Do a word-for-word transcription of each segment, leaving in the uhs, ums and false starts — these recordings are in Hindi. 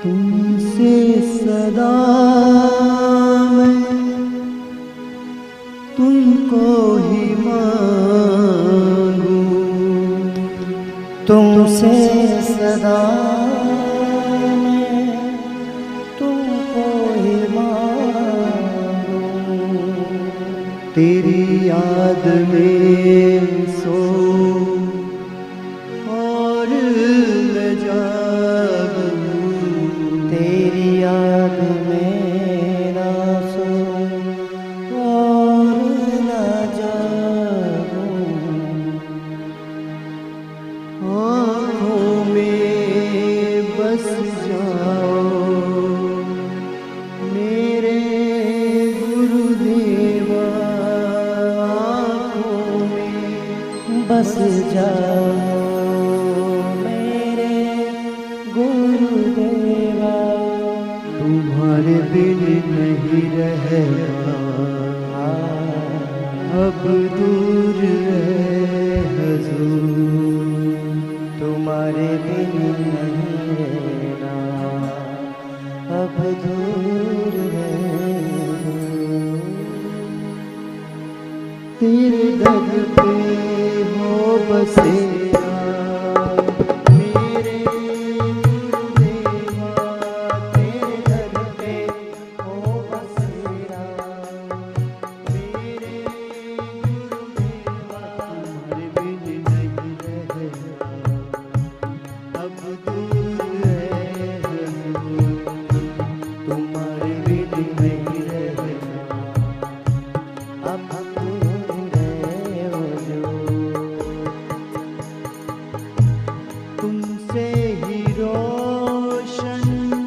तुमसे सदा मैं तुमको ही मांगू, तुमसे सदा मैं तुमको ही मांगू। तेरी याद में सो और न जागूं, तेरी याद में ना सो और न जागूं। आँखों में बस जाओ मेरे गुरुदेवा, आँखों में बस जाओ मेरे गुरुदेवा। तुम्हारे बिन नहीं रहना अब दूर है हुजूर, तुम्हारे बिन नहीं रहना अब दूर है। तेरे दर पे हो बसेरा मेरे गुरुदेवा, तेरे दर पे हो बसेरा मेरे गुरुदेवा। तुम्हारे बिन नहीं रहना अब दूर है हुजूर, तुम्हारे बिन नहीं रहना अब दूर है हुजूर। तुमसे ही रोशन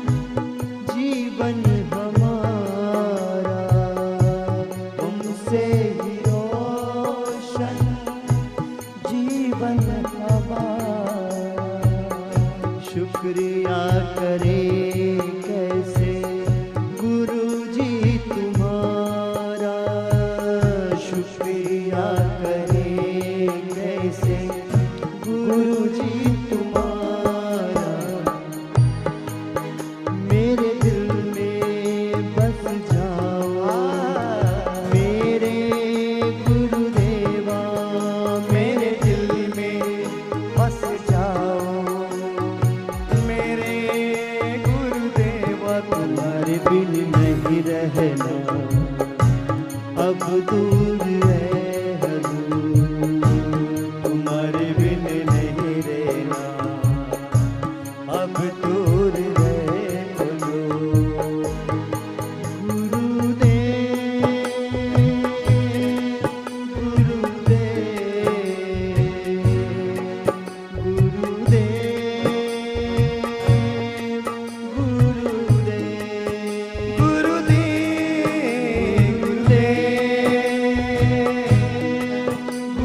जीवन हमारा, तुमसे ही रोशन जीवन हमारा। शुक्रिया करें कैसे गुरुजी तुम्हारा, शुक्रिया करें कैसे गुरुजी तुम्हारा। मेरे दिल में बस जाओ मेरे गुरुदेवा, मेरे दिल में बस जाओ मेरे गुरुदेवा। तुम्हारे बिन नहीं रहना अब दूर है हुजूर, तुम्हारे बिन नहीं रहना अब दूर है हुजूर। गुरुदेव गुरुदेव गुरुदेव गुरुदेव गुरुदेव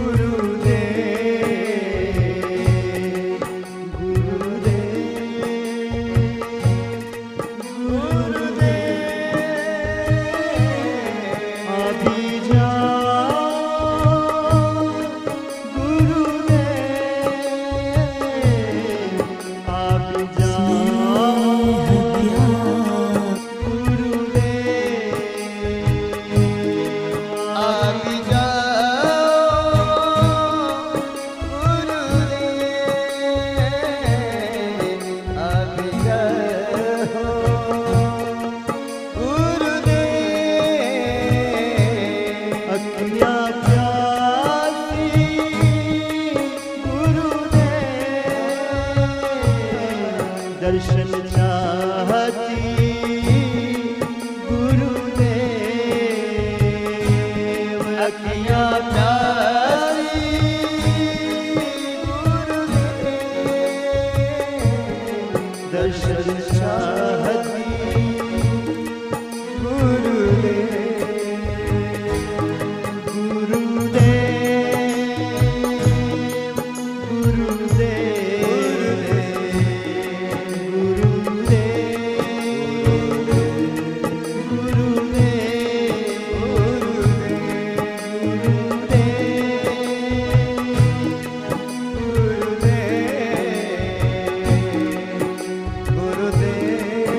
दर्शन चाहती गुरुदेव, अखियाँ प्यासी गुरुदेव, दर्शन चाहती गुरुदेव। गुरुदेव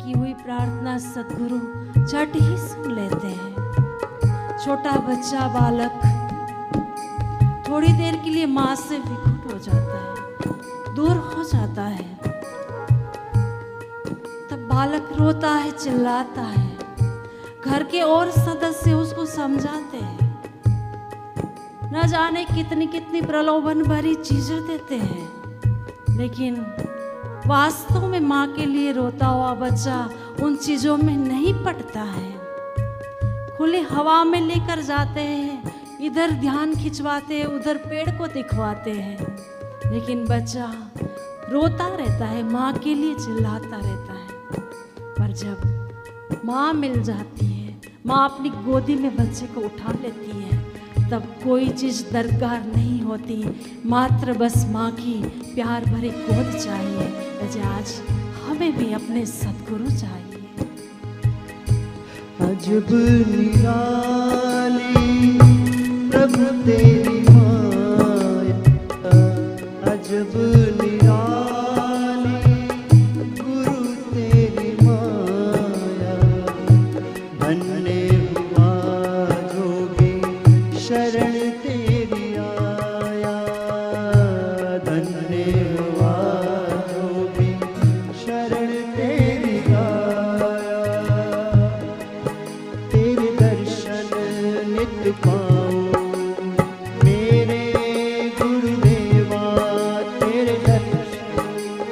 की हुई प्रार्थना सद्गुरु झट ही सुन लेते हैं। छोटा बच्चा बालक थोड़ी देर के लिए माँ से विखुट हो जाता है, दूर हो जाता है। तब बालक रोता है, चिल्लाता है। घर के और सदस्य उसको समझाते हैं, न जाने कितनी कितनी प्रलोभन भरी चीजें देते हैं, लेकिन वास्तव में माँ के लिए रोता हुआ बच्चा उन चीजों में नहीं पड़ता है। खुली हवा में लेकर जाते हैं, इधर ध्यान खिंचवाते हैं, उधर पेड़ को दिखवाते हैं, लेकिन बच्चा रोता रहता है, माँ के लिए चिल्लाता रहता है। पर जब माँ मिल जाती है, माँ अपनी गोदी में बच्चे को उठा लेती है, तब कोई चीज दरकार नहीं होती, मात्र बस माँ की प्यार भरी गोद चाहिए। जैसे आज हमें भी अपने सद्गुरु चाहिए। अजब निराली प्रभु तेरी माया, अजब निराली गुरु तेरी माया। धन्य हुआ जोगी शरण तेरी आया, धन्य हुआ जोगी शरण तेरी आया। तेरे दर्शन नित पाऊं मेरे गुरुदेवा, तेरे दर्शन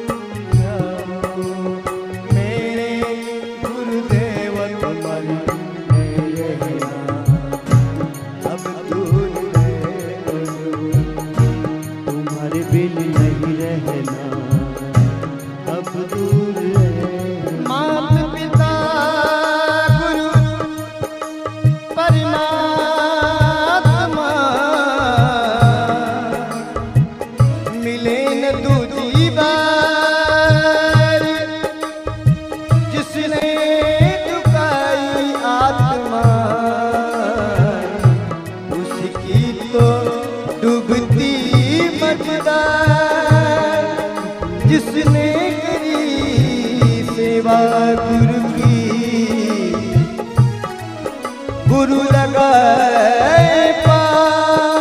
पाऊं मेरे गुरुदेव। तुम्हारी रहना अब दूर है, तुम्हारे बिन नहीं रहना अब दूर है। माता पिता गुरु परमात्मा मिले न दूजी बार, जिसने झुकाई आत्मा उसकी तो डूबती मझदार। जिसने करी सेवा गुरु की, गुरु लगाए पार।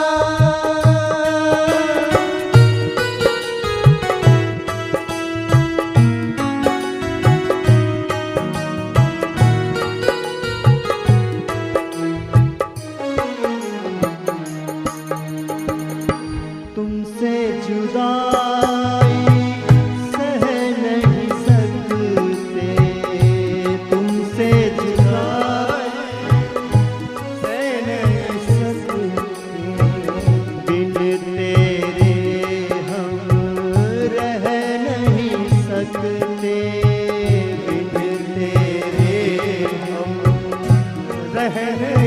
तुमसे जुदाई सह नहीं सकते, तुमसे जुदाई सह नहीं सकते। बिन तेरे हम रह नहीं सकते, बिन तेरे हम रह नहीं